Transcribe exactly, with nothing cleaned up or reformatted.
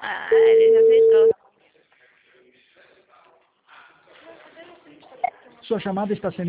Ah, ele já aceitou. Sua chamada está sendo